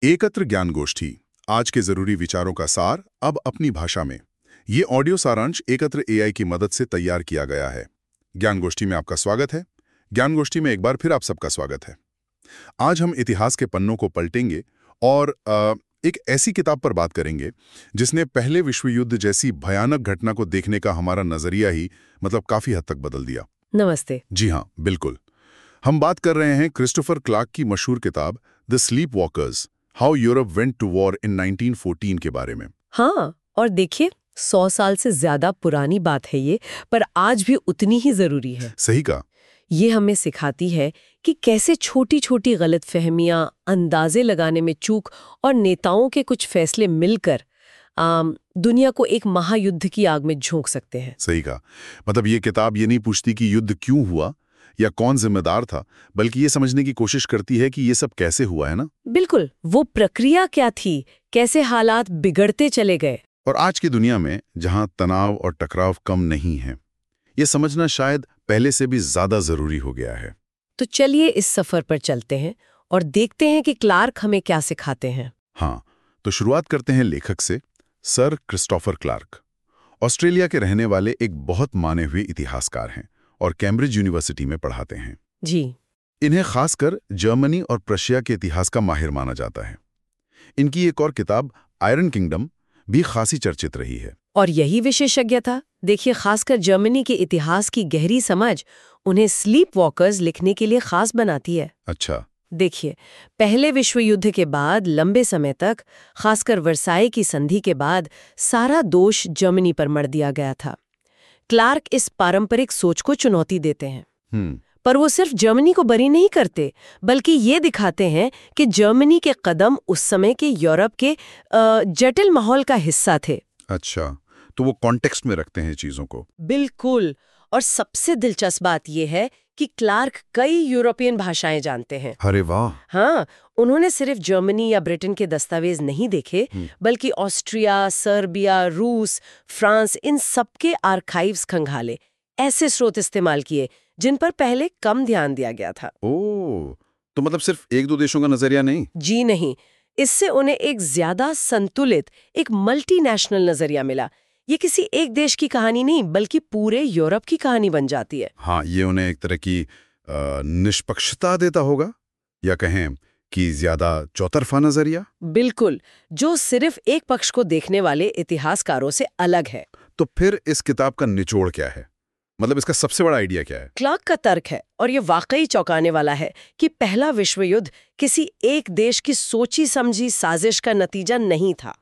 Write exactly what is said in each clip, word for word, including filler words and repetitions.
एकत्र ज्ञान गोष्ठी, आज के जरूरी विचारों का सार अब अपनी भाषा में। ये ऑडियो सारांश एकत्र एआई की मदद से तैयार किया गया है। ज्ञान गोष्ठी में आपका स्वागत है। ज्ञान गोष्ठी में एक बार फिर आप सबका स्वागत है। आज हम इतिहास के पन्नों को पलटेंगे और आ, एक ऐसी किताब पर बात करेंगे जिसने पहले विश्व युद्ध जैसी भयानक घटना को देखने का हमारा नजरिया ही मतलब काफी हद तक बदल दिया। नमस्ते। जी हाँ, बिल्कुल। हम बात कर रहे हैं क्रिस्टोफर क्लार्क की मशहूर किताब the sleepwalkers, how Europe went to war in nineteen fourteen के बारे में। हाँ, और देखिए सौ साल से ज्यादा पुरानी बात है ये, पर आज भी उतनी ही जरूरी है। सही कहा। ये हमें सिखाती है कि कैसे छोटी छोटी गलतफहमियां, अंदाजे लगाने में चूक और नेताओं के कुछ फैसले मिलकर आम, दुनिया को एक महायुद्ध की आग में झोंक सकते हैं। सही कहा। मतलब ये किताब ये नहीं पूछती कि युद्ध क्यों हुआ या कौन जिम्मेदार था, बल्कि ये समझने की कोशिश करती है कि ये सब कैसे हुआ, है ना? बिल्कुल, वो प्रक्रिया क्या थी, कैसे हालात बिगड़ते चले गए। और आज की दुनिया में जहां तनाव और टकराव कम नहीं है, ये समझना शायद पहले से भी ज्यादा जरूरी हो गया है। तो चलिए इस सफर पर चलते हैं और देखते हैं कि क्लार्क हमें क्या सिखाते हैं। हाँ, तो शुरुआत करते हैं लेखक से। सर क्रिस्टोफर क्लार्क ऑस्ट्रेलिया के रहने वाले एक बहुत माने हुए इतिहासकार हैं और कैम्ब्रिज यूनिवर्सिटी में पढ़ाते हैं। जी। इन्हें खासकर जर्मनी और प्रशिया के इतिहास का माहिर माना जाता है। इनकी एक और किताब आयरन किंगडम भी खासी चर्चित रही है। और यही विशेषज्ञता, देखिए, खासकर जर्मनी के इतिहास की गहरी समझ उन्हें स्लीप वॉकर्स लिखने के लिए खास बनाती है। अच्छा। देखिए, पहले विश्व युद्ध के बाद लंबे समय तक, खासकर वर्साई की संधि के बाद, सारा दोष जर्मनी पर मढ़ दिया गया था। क्लार्क इस पारंपरिक सोच को चुनौती देते हैं। हम्म पर वो सिर्फ जर्मनी को बरी नहीं करते, बल्कि ये दिखाते हैं कि जर्मनी के कदम उस समय के यूरोप के जटिल माहौल का हिस्सा थे। अच्छा, तो वो कॉन्टेक्स्ट में रखते हैं चीजों को। बिल्कुल। और सबसे दिलचस्प बात यह है कि क्लार्क कई यूरोपियन भाषाएं जानते हैं। अरे वाह। हाँ, उन्होंने सिर्फ जर्मनी या ब्रिटेन के दस्तावेज नहीं देखे, बल्कि ऑस्ट्रिया, सर्बिया, रूस, फ्रांस, इन सबके आर्काइव्स खंगाले, ऐसे स्रोत इस्तेमाल किए जिन पर पहले कम ध्यान दिया गया था। ओह, तो मतलब सिर्फ एक दो देशों का नजरिया नहीं? जी नहीं, इससे उन्हें एक ज्यादा संतुलित, एक मल्टीनेशनल नजरिया मिला। ये किसी एक देश की कहानी नहीं, बल्कि पूरे यूरोप की कहानी बन जाती है। हाँ, ये उन्हें एक तरह की आ, निष्पक्षता देता होगा, या कहें कि ज्यादा चौतरफा नजरिया। बिल्कुल, जो सिर्फ एक पक्ष को देखने वाले इतिहासकारों से अलग है। तो फिर इस किताब का निचोड़ क्या है? मतलब इसका सबसे बड़ा आइडिया क्या है? क्लार्क का तर्क है, और ये वाकई चौंकाने वाला है, कि पहला विश्व युद्ध किसी एक देश की सोची समझी साजिश का नतीजा नहीं था,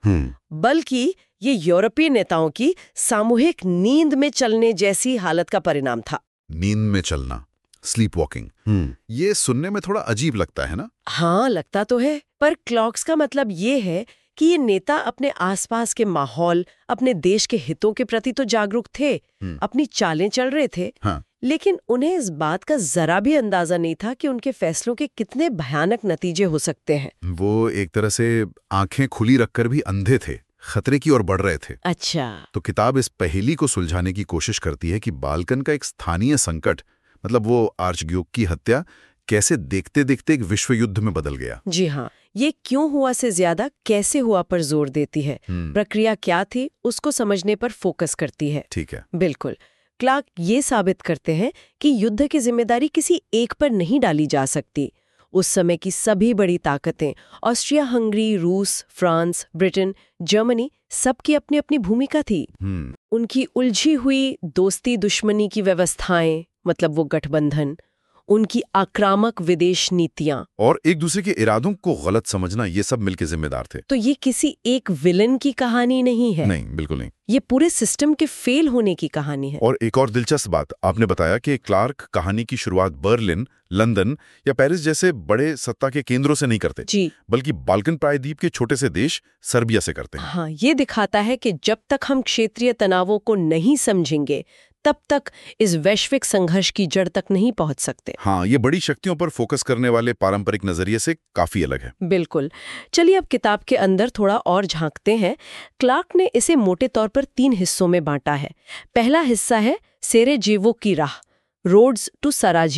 बल्कि ये यूरोपीय नेताओं की सामूहिक नींद में चलने जैसी हालत का परिणाम था। नींद में चलना, स्लीप वॉकिंग। ये सुनने में थोड़ा अजीब लगता है ना? हाँ, लगता तो है, पर क्लार्क का मतलब ये है कि ये नेता अपने आसपास के माहौल, अपने देश के हितों के प्रति तो जागरूक थे, अपनी चालें चल रहे थे। हाँ। लेकिन उन्हें इस बात का जरा भी अंदाजा नहीं था कि उनके फैसलों के कितने भयानक नतीजे हो सकते हैं। वो एक तरह से आंखें खुली रखकर भी अंधे थे, खतरे की ओर बढ़ रहे थे। अच्छा। तो किताब इस पहेली को सुलझाने की कोशिश करती है कि बाल्कन का एक स्थानीय संकट, मतलब वो आर्चड्यूक की हत्या, कैसे देखते देखते एक विश्व युद्ध में बदल गया। जी हाँ, ये क्यों हुआ से ज्यादा कैसे हुआ पर जोर देती है। प्रक्रिया क्या थी उसको समझने पर फोकस करती है। ठीक है। बिल्कुल। क्लार्क ये साबित करते हैं कि युद्ध की जिम्मेदारी किसी एक पर नहीं डाली जा सकती। उस समय की सभी बड़ी ताकतें, ऑस्ट्रिया हंगरी, रूस, फ्रांस, ब्रिटेन, जर्मनी, सबकी अपनी अपनी भूमिका थी। उनकी उलझी हुई दोस्ती दुश्मनी की व्यवस्थाएं, मतलब वो गठबंधन, उनकी आक्रामक विदेश नीतियां और एक दूसरे के इरादों को गलत समझना, ये सब मिलके जिम्मेदार थे। तो ये किसी एक विलन की कहानी नहीं है। नहीं, बिल्कुल नहीं। ये पूरे सिस्टम के फेल होने की कहानी है। और एक और दिलचस्प बात, आपने बताया कि क्लार्क कहानी की शुरुआत बर्लिन, लंदन या पेरिस जैसे बड़े सत्ता के केंद्रों से नहीं करते, जी, बल्कि बाल्कन प्रायद्वीप के छोटे से देश सर्बिया से करते हैं। हाँ, ये दिखाता है कि जब तक हम क्षेत्रीय तनावों को नहीं समझेंगे, तब तक इस वैश्विक संघर्ष की जड़ तक नहीं पहुंच सकते। हाँ, ये बड़ी शक्तियों पर फोकस करने वाले पारंपरिक नजरिए से काफी अलग है। बिल्कुल। चलिए अब किताब के अंदर थोड़ा और झांकते हैं। क्लार्क ने इसे मोटे तौर पर तीन हिस्सों में बांटा है। पहला हिस्सा है सेरेजेवो की राह, रोड्स टू सराजेवो।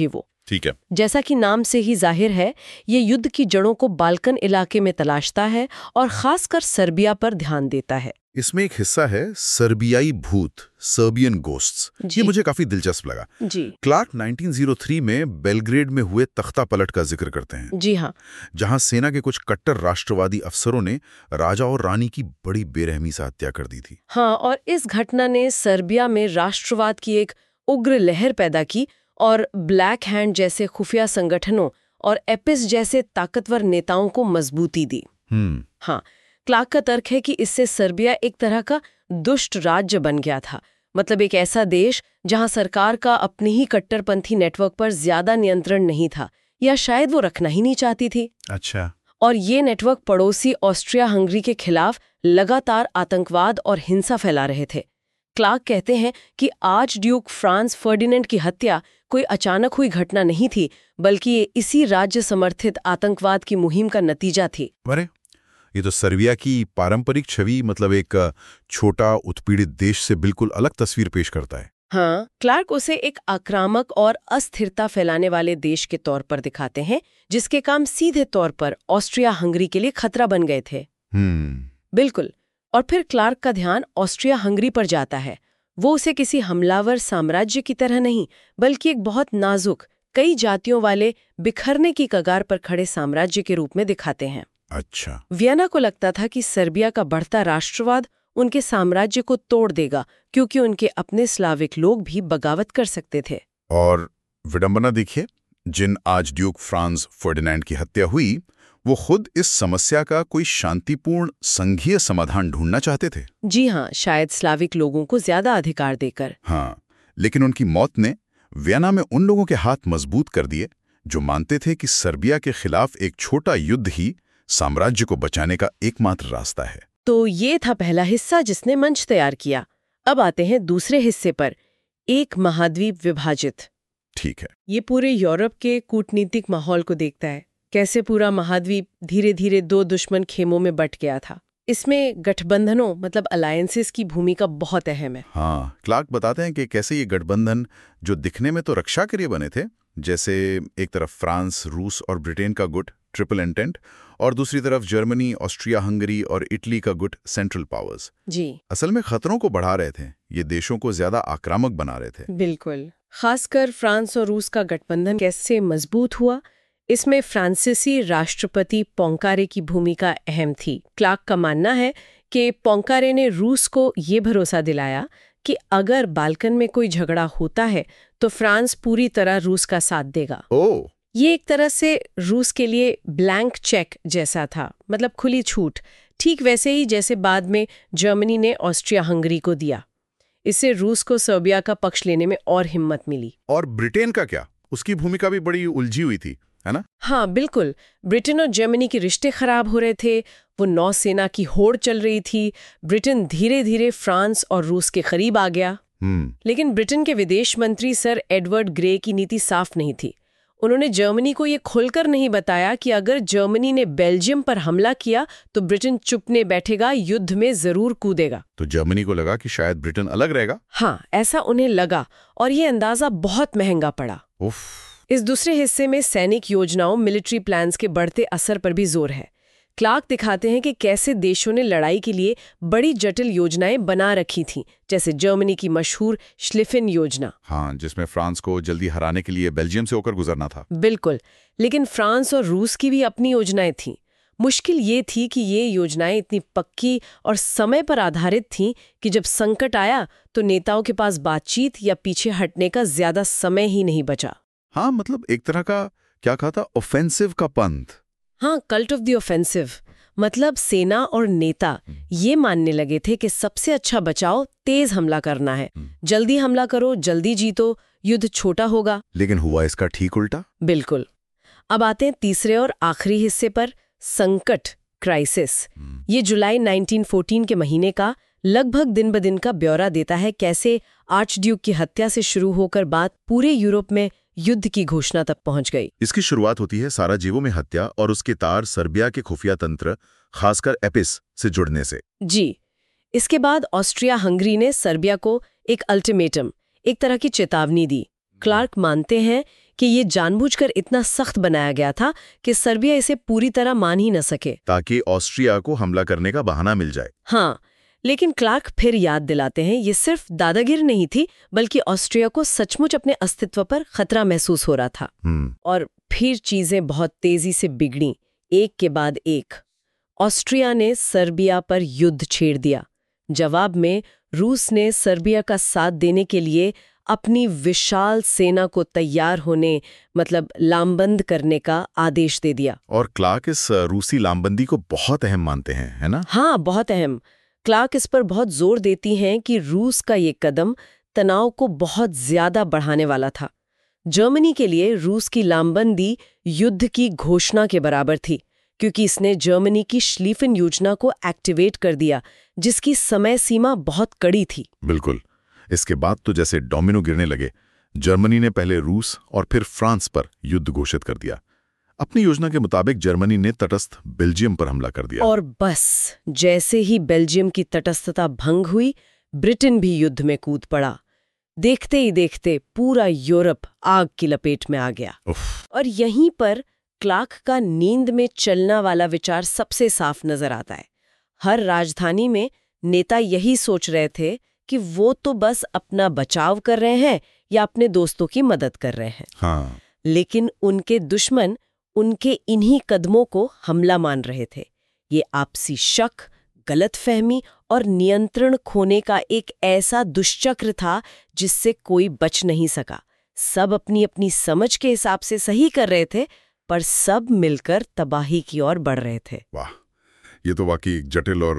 ठीक है। जैसा कि नाम से ही जाहिर है, ये युद्ध की जड़ों को बाल्कन इलाके में तलाशता है और खासकर सर्बिया पर ध्यान देता है। इसमें एक हिस्सा है सर्बियाई भूत, सर्बियन गोस्ट्स। ये मुझे काफी दिलचस्प लगा। जी क्लार्क उन्नीस सौ तीन में बेलग्रेड में हुए तख्ता पलट का जिक्र करते हैं। जी हाँ, जहां सेना के कुछ कट्टर राष्ट्रवादी अफसरों ने राजा और रानी की बड़ी बेरहमी से हत्या कर दी थी। हाँ, और इस घटना ने सर्बिया में राष्ट्रवाद की एक उग्र लहर पैदा की और ब्लैक हैंड जैसे खुफिया संगठनों और एपिस जैसे ताकतवर नेताओं को मजबूती दी। हम्म हाँ, क्लार्क का तर्क है कि इससे सर्बिया एक तरह का दुष्ट राज्य बन गया था, मतलब एक ऐसा देश जहां सरकार का अपने ही कट्टरपंथी नेटवर्क पर ज्यादा नियंत्रण नहीं था, या शायद वो रखना ही नहीं चाहती थी। अच्छा। और ये नेटवर्क पड़ोसी ऑस्ट्रिया हंगरी के खिलाफ लगातार आतंकवाद और हिंसा फैला रहे थे। क्लार्क कहते हैं कि आर्च ड्यूक फ्रांस फर्डिनेंड की हत्या कोई अचानक हुई घटना नहीं थी, बल्कि ये इसी राज्य समर्थित आतंकवाद की मुहिम का नतीजा थी। अरे, ये तो सर्बिया की पारंपरिक छवि, मतलब एक छोटा उत्पीड़ित देश से बिल्कुल अलग तस्वीर पेश करता है। हाँ, क्लार्क उसे एक आक्रामक और अस्थिरता फैलाने वाले देश के तौर पर दिखाते हैं, जिसके काम सीधे तौर पर ऑस्ट्रिया हंगरी के लिए खतरा बन गए थे। हम्म बिल्कुल। और फिर क्लार्क का ध्यान ऑस्ट्रिया हंगरी पर जाता है। वो उसे किसी हमलावर साम्राज्य की तरह नहीं, बल्कि एक बहुत नाजुक, कई जातियों वाले, बिखरने की कगार पर खड़े साम्राज्य के रूप में दिखाते हैं। अच्छा। वियना को लगता था कि सर्बिया का बढ़ता राष्ट्रवाद उनके साम्राज्य को तोड़ देगा, क्योंकि उनके अपने स्लाविक लोग भी बगावत कर सकते थे। और विडंबना देखिए, जिन आज ड्यूक फ्रांस फर्डिनेंड की हत्या हुई, वो खुद इस समस्या का कोई शांतिपूर्ण संघीय समाधान ढूंढना चाहते थे। जी हाँ, शायद स्लाविक लोगों को ज्यादा अधिकार देकर। हाँ, लेकिन उनकी मौत ने वियना में उन लोगों के हाथ मजबूत कर दिए जो मानते थे कि सर्बिया के खिलाफ एक छोटा युद्ध ही साम्राज्य को बचाने का एकमात्र रास्ता है। तो ये था पहला हिस्सा जिसने मंच तैयार किया। अब आते हैं दूसरे हिस्से पर, एक महाद्वीप विभाजित। ठीक है। ये पूरे यूरोप के कूटनीतिक माहौल को देखता है, कैसे पूरा महाद्वीप धीरे धीरे दो दुश्मन खेमों में बट गया था। इसमें गठबंधनों, मतलब अलायंसेस की भूमिका बहुत अहम है। हाँ, क्लार्क बताते हैं कि कैसे ये गठबंधन, जो दिखने में तो रक्षा के लिए बने थे, जैसे एक तरफ फ्रांस, रूस और ब्रिटेन का गुट ट्रिपल एंटेंट, और दूसरी तरफ जर्मनी, ऑस्ट्रिया हंगरी और इटली का गुट सेंट्रल पावर्स, जी असल में खतरों को बढ़ा रहे थे। ये देशों को ज्यादा आक्रामक बना रहे थे। बिल्कुल। खासकर फ्रांस और रूस का गठबंधन कैसे मजबूत हुआ, इसमें फ्रांसीसी राष्ट्रपति पोंकारे की भूमिका अहम थी। क्लार्क का मानना है कि पोंकारे ने रूस को ये भरोसा दिलाया कि अगर बाल्कन में कोई झगड़ा होता है तो फ्रांस पूरी तरह रूस का साथ देगा। ओह, ये एक तरह से रूस के लिए ब्लैंक चेक जैसा था, मतलब खुली छूट, ठीक वैसे ही जैसे बाद में जर्मनी ने ऑस्ट्रिया हंगरी को दिया। इससे रूस को सर्बिया का पक्ष लेने में और हिम्मत मिली। और ब्रिटेन का क्या? उसकी भूमिका भी बड़ी उलझी हुई थी, है ना? हाँ बिल्कुल। ब्रिटेन और जर्मनी के रिश्ते खराब हो रहे थे, वो नौसेना की होड़ चल रही थी। ब्रिटेन धीरे धीरे फ्रांस और रूस के करीब आ गया। हम्म लेकिन ब्रिटेन के विदेश मंत्री सर एडवर्ड ग्रे की नीति साफ नहीं थी। उन्होंने जर्मनी को ये खुलकर नहीं बताया कि अगर जर्मनी ने बेल्जियम पर हमला किया तो ब्रिटेन चुपने बैठेगा, युद्ध में जरूर कूदेगा। तो जर्मनी को लगा कि शायद ब्रिटेन अलग रहेगा। हाँ, ऐसा उन्हें लगा, और ये अंदाजा बहुत महंगा पड़ा। उफ। इस दूसरे हिस्से में सैनिक योजनाओं, मिलिट्री प्लान्स के बढ़ते असर पर भी जोर है। क्लार्क दिखाते हैं कि कैसे देशों ने लड़ाई के लिए बड़ी जटिल योजनाएं बना रखी थीं, जैसे जर्मनी की मशहूर श्लिफेन योजना। हाँ, जिसमें फ्रांस को जल्दी हराने के लिए बेल्जियम से होकर गुजरना था। बिल्कुल। लेकिन फ्रांस और रूस की भी अपनी योजनाएं थीं। मुश्किल ये थी कि ये योजनाएं इतनी पक्की और समय पर आधारित थीं कि जब संकट आया तो नेताओं के पास बातचीत या पीछे हटने का ज्यादा समय ही नहीं बचा। हाँ, मतलब एक तरह का, क्या कहा था, ऑफेंसिव का पंथ। हाँ, कल्ट ऑफ द ऑफेंसिव। मतलब सेना और नेता ये मानने लगे थे कि सबसे अच्छा बचाव तेज हमला करना है। जल्दी हमला करो, जल्दी जीतो, युद्ध छोटा होगा। लेकिन हुआ इसका ठीक उल्टा। बिल्कुल। अब आते हैं तीसरे और आखिरी हिस्से पर, संकट, क्राइसिस। ये जुलाई उन्नीस सौ चौदह के महीने का लगभग दिन ब दिन का ब्यौरा देता है, कैसे आर्चड्यूक की हत्या से शुरू होकर बात पूरे यूरोप में युद्ध की घोषणा तक पहुंच गई। इसकी शुरुआत होती है साराजेवो में हत्या और उसके तार सर्बिया के खुफिया तंत्र, खासकर एपिस से जुड़ने से। जी। इसके बाद ऑस्ट्रिया हंगरी ने सर्बिया को एक अल्टीमेटम, एक तरह की चेतावनी दी। क्लार्क मानते हैं कि ये जानबूझकर इतना सख्त बनाया गया था कि सर्बिया इसे पूरी तरह मान ही न सके, ताकि ऑस्ट्रिया को हमला करने का बहाना मिल जाए। हाँ, लेकिन क्लार्क फिर याद दिलाते हैं ये सिर्फ दादागिरी नहीं थी, बल्कि ऑस्ट्रिया को सचमुच अपने अस्तित्व पर खतरा महसूस हो रहा था। और फिर चीजें बहुत तेजी से बिगड़ी, एक के बाद एक। ऑस्ट्रिया ने सर्बिया पर युद्ध छेड़ दिया। जवाब में रूस ने सर्बिया का साथ देने के लिए अपनी विशाल सेना को तैयार होने, मतलब लामबंद करने का आदेश दे दिया। और क्लार्क इस रूसी लामबंदी को बहुत अहम मानते हैं, है ना? हाँ, बहुत अहम। क्लार्क इस पर बहुत जोर देती हैं कि रूस का ये कदम तनाव को बहुत ज्यादा बढ़ाने वाला था। जर्मनी के लिए रूस की लामबंदी युद्ध की घोषणा के बराबर थी, क्योंकि इसने जर्मनी की श्लीफन योजना को एक्टिवेट कर दिया, जिसकी समय सीमा बहुत कड़ी थी। बिल्कुल। इसके बाद तो जैसे डोमिनो गिरने लगे। जर्मनी ने पहले रूस और फिर फ्रांस पर युद्ध घोषित कर दिया। अपनी योजना के मुताबिक जर्मनी ने तटस्थ बेल्जियम पर हमला कर दिया। और बस जैसे ही बेल्जियम की तटस्थता भंग हुई, ब्रिटेन भी युद्ध में कूद पड़ा। देखते ही देखते पूरा यूरोप आग की लपेट में आ गया। और यहीं पर क्लार्क का नींद में चलना वाला विचार सबसे साफ नजर आता है। हर राजधानी में नेता यही सोच रहे थे कि वो तो बस अपना बचाव कर रहे हैं या अपने दोस्तों की मदद कर रहे हैं। हाँ। लेकिन उनके दुश्मन उनके इन्हीं कदमों को हमला मान रहे थे। ये आपसी शक, गलतफहमी और नियंत्रण खोने का एक ऐसा दुष्चक्र था जिससे कोई बच नहीं सका। सब अपनी अपनी समझ के हिसाब से सही कर रहे थे, पर सब मिलकर तबाही की ओर बढ़ रहे थे। वाह, ये तो वाकई एक जटिल और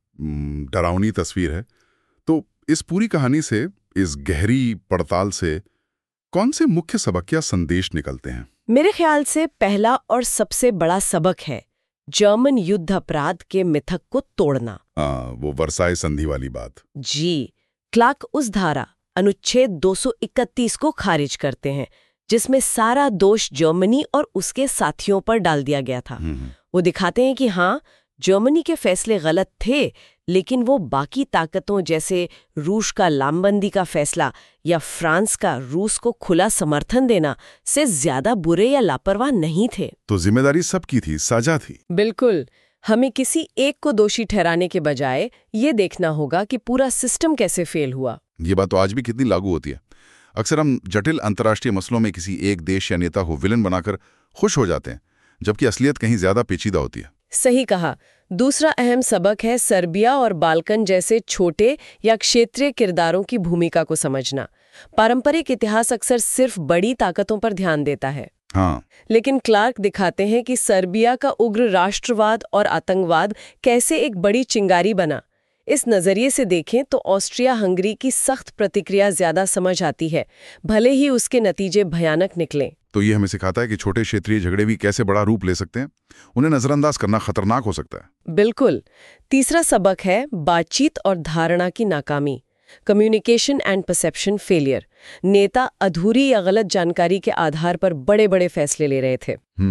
डरावनी तस्वीर है। तो इस पूरी कहानी से, इस गहरी पड़ताल से कौन से मुख्य सबक या संदेश निकलते हैं? मेरे ख्याल से पहला और सबसे बड़ा सबक है जर्मन युद्ध अपराध के मिथक को तोड़ना। आ, वो वर्साई संधि वाली बात। जी, क्लार्क उस धारा अनुच्छेद दो सौ इकतीस को खारिज करते हैं, जिसमें सारा दोष जर्मनी और उसके साथियों पर डाल दिया गया था। वो दिखाते हैं कि हाँ, जर्मनी के फैसले गलत थे, लेकिन वो बाकी ताकतों जैसे रूस का लामबंदी का फैसला या फ्रांस का रूस को खुला समर्थन देना से ज्यादा बुरे या लापरवाह नहीं थे। तो जिम्मेदारी सबकी थी, साझा थी। बिल्कुल। हमें किसी एक को दोषी ठहराने के बजाय ये देखना होगा कि पूरा सिस्टम कैसे फेल हुआ। ये बात तो आज भी कितनी लागू होती है। अक्सर हम जटिल अंतर्राष्ट्रीय मसलों में किसी एक देश या नेता को विलन बनाकर खुश हो जाते हैं, जबकि असलियत कहीं ज्यादा पेचीदा होती है। सही कहा। दूसरा अहम सबक है सर्बिया और बाल्कन जैसे छोटे या क्षेत्रीय किरदारों की भूमिका को समझना। पारंपरिक इतिहास अक्सर सिर्फ बड़ी ताकतों पर ध्यान देता है। हाँ। लेकिन क्लार्क दिखाते हैं कि सर्बिया का उग्र राष्ट्रवाद और आतंकवाद कैसे एक बड़ी चिंगारी बना। इस नजरिए से देखें तो ऑस्ट्रिया हंगरी की सख्त प्रतिक्रिया ज्यादा समझ आती है, भले ही उसके नतीजे भयानक निकलें। तो ये हमें सिखाता है कि छोटे क्षेत्रीय झगड़े भी कैसे बड़ा रूप ले सकते हैं। उन्हें नजरअंदाज करना खतरनाक हो सकता है। बिल्कुल। तीसरा सबक है बातचीत और धारणा की नाकामी, कम्युनिकेशन एंड परसेप्शन फेलियर। नेता अधूरी या गलत जानकारी के आधार पर बड़े बड़े फैसले ले रहे थे।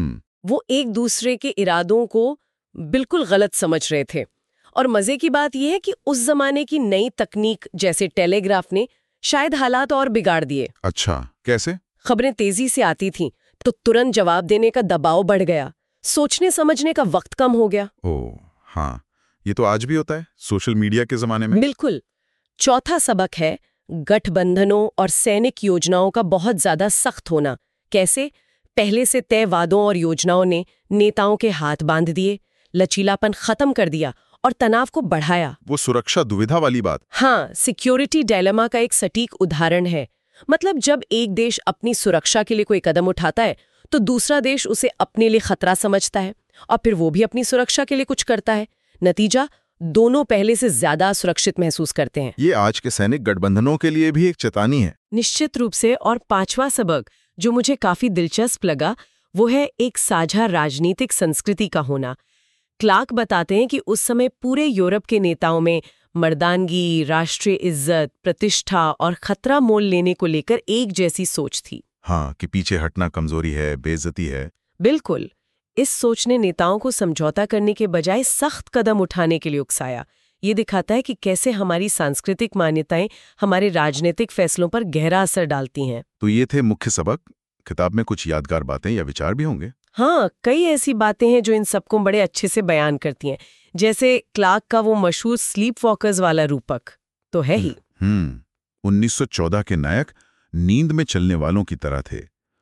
वो एक दूसरे के इरादों को बिल्कुल गलत समझ रहे थे। और मजे की बात यह है कि उस जमाने की नई तकनीक जैसे टेलीग्राफ ने शायद हालात और बिगाड़ दिए। अच्छा, कैसे? खबरें तेजी से आती थीं, तो तुरंत जवाब देने का दबाव बढ़ गया, सोचने समझने का वक्त कम हो गया। ओह हाँ, ये तो आज भी होता है सोशल मीडिया के जमाने में। बिल्कुल। चौथा सबक है गठबंधनों और सैनिक योजनाओं का बहुत ज्यादा सख्त होना। कैसे? पहले से तय वादों और योजनाओं ने नेताओं के हाथ बांध दिए, लचीलापन खत्म कर दिया और तनाव को बढ़ाया। वो सुरक्षा दुविधा वाली बात। हाँ, सिक्योरिटी डायलेमा का एक सटीक उदाहरण है। मतलब जब एक देश अपनी सुरक्षा के लिए कोई कदम उठाता है, तो दूसरा देश उसे अपने लिए खतरा समझता है और फिर वो भी अपनी सुरक्षा के लिए कुछ करता है। नतीजा, दोनों पहले से ज्यादा सुरक्षित महसूस करते हैं। ये आज के सैनिक गठबंधनों के लिए भी एक चेतावनी है। निश्चित रूप से। और पांचवा सबक जो मुझे काफी दिलचस्प लगा, वो है एक साझा राजनीतिक संस्कृति का होना। क्लार्क बताते हैं कि उस समय पूरे यूरोप के नेताओं में मर्दानगी, राष्ट्रीय इज्जत, प्रतिष्ठा और खतरा मोल लेने को लेकर एक जैसी सोच थी। हाँ, कि पीछे हटना कमजोरी है, बेइज्जती है। बिल्कुल। इस सोच ने नेताओं को समझौता करने के बजाय सख्त कदम उठाने के लिए उकसाया। ये दिखाता है कि कैसे हमारी सांस्कृतिक मान्यताएं हमारे राजनीतिक फैसलों पर गहरा असर डालती हैं। तो ये थे मुख्य सबक। किताब में कुछ यादगार बातें या विचार भी होंगे। हाँ, कई ऐसी बातें हैं जो इन सबको बड़े अच्छे से बयान करती हैं। जैसे क्लार्क का वो मशहूर स्लीप वॉकर्स वाला रूपक तो है ही। हम्म उन्नीस सौ चौदह के नायक नींद में चलने वालों की तरह थे,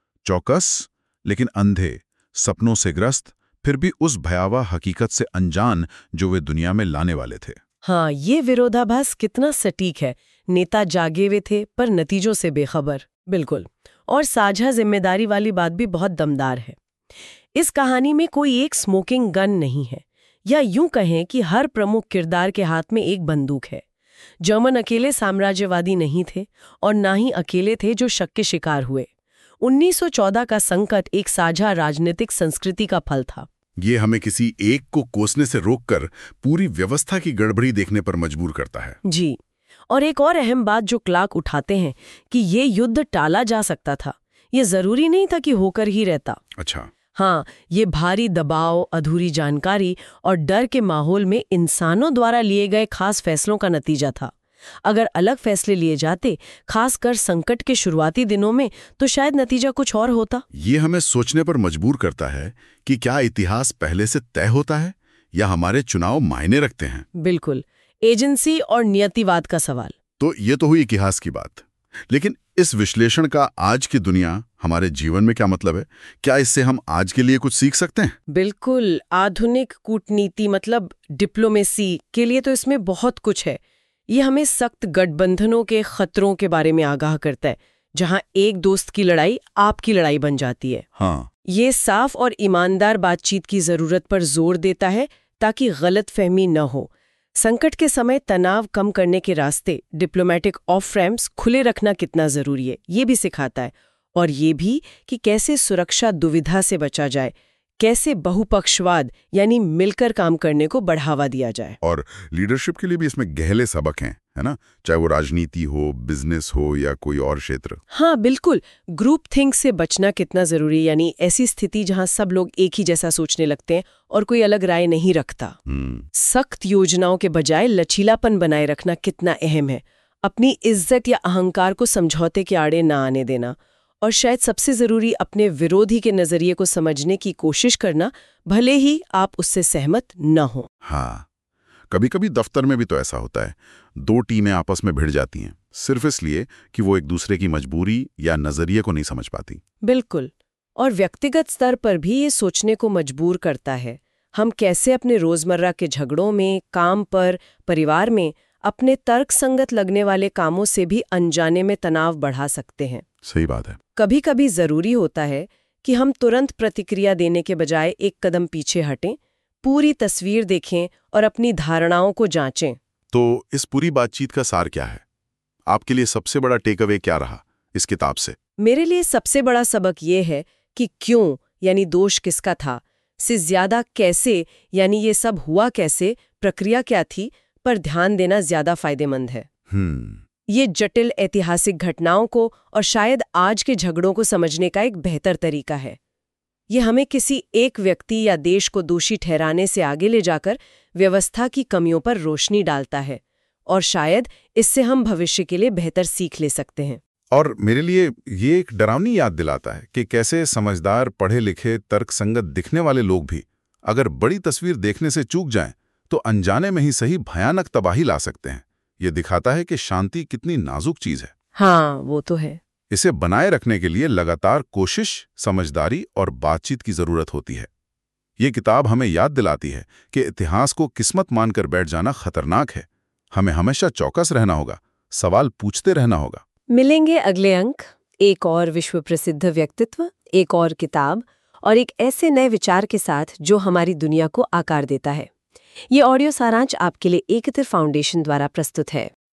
चौकस लेकिन अंधे, सपनों से ग्रस्त, फिर भी उस भयावह हकीकत से अनजान जो वे दुनिया में लाने वाले थे। हाँ, ये विरोधाभास कितना सटीक है। नेता जागे हुए थे पर नतीजों से बेखबर। बिल्कुल। और साझा जिम्मेदारी वाली बात भी बहुत दमदार है। इस कहानी में कोई एक स्मोकिंग गन नहीं है, या यूं कहें कि हर प्रमुख किरदार के हाथ में एक बंदूक है। जर्मन अकेले साम्राज्यवादी नहीं थे और ना ही अकेले थे जो शक के शिकार हुए। उन्नीस सौ चौदह का संकट एक साझा राजनीतिक संस्कृति का फल था। ये हमें किसी एक को कोसने से रोककर पूरी व्यवस्था की गड़बड़ी देखने पर मजबूर करता है। जी, और एक और अहम बात जो क्लार्क उठाते हैं कि ये युद्ध टाला जा सकता था, ये जरूरी नहीं था कि होकर ही रहता। अच्छा। हाँ, ये भारी दबाव, अधूरी जानकारी और डर के माहौल में इंसानों द्वारा लिए गए खास फैसलों का नतीजा था। अगर अलग फैसले लिए जाते, खासकर संकट के शुरुआती दिनों में, तो शायद नतीजा कुछ और होता। ये हमें सोचने पर मजबूर करता है कि क्या इतिहास पहले से तय होता है या हमारे चुनाव मायने रखते हैं। बिल्कुल, एजेंसी और नियतिवाद का सवाल। तो ये तो हुई इतिहास की बात, लेकिन इस विश्लेषण का आज की दुनिया, हमारे जीवन में क्या मतलब है? क्या इससे हम आज के लिए कुछ सीख सकते हैं? बिल्कुल, आधुनिक कूटनीति मतलब डिप्लोमेसी के लिए तो इसमें बहुत कुछ है। ये हमें सख्त गठबंधनों के खतरों के बारे में आगाह करता है, जहां एक दोस्त की लड़ाई आपकी लड़ाई बन जाती है। हाँ। ये साफ और ईमानदार बातचीत की जरूरत पर जोर देता है ताकि गलतफहमी न हो। संकट के समय तनाव कम करने के रास्ते, डिप्लोमेटिक ऑफ रैम्प्स खुले रखना कितना जरूरी है, ये भी सिखाता है। और ये भी कि कैसे सुरक्षा दुविधा से बचा जाए, कैसे बहुपक्षवाद यानी मिलकर काम करने को बढ़ावा दिया जाए। और लीडरशिप के लिए भी इसमें गहरे सबक हैं, है ना? चाहे वो राजनीति हो, बिजनेस हो या कोई और क्षेत्र। हाँ बिल्कुल, ग्रुप थिंक से बचना कितना जरूरी, यानी ऐसी स्थिति जहां सब लोग एक ही जैसा सोचने लगते हैं और कोई अलग राय नहीं रखता। सख्त योजनाओं के बजाय लचीलापन बनाए रखना कितना अहम है। अपनी इज्जत या अहंकार को समझौते के आड़े ना आने देना। और शायद सबसे जरूरी, अपने विरोधी के नजरिए को समझने की कोशिश करना, भले ही आप उससे सहमत न हो। हाँ, कभी कभी दफ्तर में भी तो ऐसा होता है। दो टीमें आपस में भिड़ जाती हैं सिर्फ इसलिए कि वो एक दूसरे की मजबूरी या नजरिए को नहीं समझ पाती। बिल्कुल। और व्यक्तिगत स्तर पर भी ये सोचने को मजबूर करता है, हम कैसे अपने रोजमर्रा के झगड़ों में, काम पर, परिवार में अपने तर्कसंगत लगने वाले कामों से भी अनजाने में तनाव बढ़ा सकते हैं। सही बात है। कभी कभी जरूरी होता है कि हम तुरंत प्रतिक्रिया देने के बजाय एक कदम पीछे हटें, पूरी तस्वीर देखें और अपनी धारणाओं को जांचें। तो इस पूरी बातचीत का सार क्या है? आपके लिए सबसे बड़ा टेक अवे क्या रहा इस किताब से? मेरे लिए सबसे बड़ा सबक ये है कि क्यों यानी दोष किसका था, से ज्यादा कैसे यानी ये सब हुआ कैसे, प्रक्रिया क्या थी, पर ध्यान देना ज्यादा फायदेमंद है। हम्म ये जटिल ऐतिहासिक घटनाओं को और शायद आज के झगड़ों को समझने का एक बेहतर तरीका है। ये हमें किसी एक व्यक्ति या देश को दोषी ठहराने से आगे ले जाकर व्यवस्था की कमियों पर रोशनी डालता है, और शायद इससे हम भविष्य के लिए बेहतर सीख ले सकते हैं। और मेरे लिए ये एक डरावनी याद दिलाता है कि कैसे समझदार, पढ़े लिखे, तर्कसंगत दिखने वाले लोग भी अगर बड़ी तस्वीर देखने से चूक जाएं तो अनजाने में ही सही भयानक तबाही ला सकते हैं। ये दिखाता है कि शांति कितनी नाजुक चीज है। हाँ, वो तो है। इसे बनाए रखने के लिए लगातार कोशिश, समझदारी और बातचीत की जरूरत होती है। ये किताब हमें याद दिलाती है कि इतिहास को किस्मत मानकर बैठ जाना खतरनाक है। हमें हमेशा चौकस रहना होगा, सवाल पूछते रहना होगा। मिलेंगे अगले अंक, एक और विश्व प्रसिद्ध व्यक्तित्व, एक और किताब और एक ऐसे नए विचार के साथ जो हमारी दुनिया को आकार देता है। ये ऑडियो सारांश आपके लिए एकत्र फाउंडेशन द्वारा प्रस्तुत है।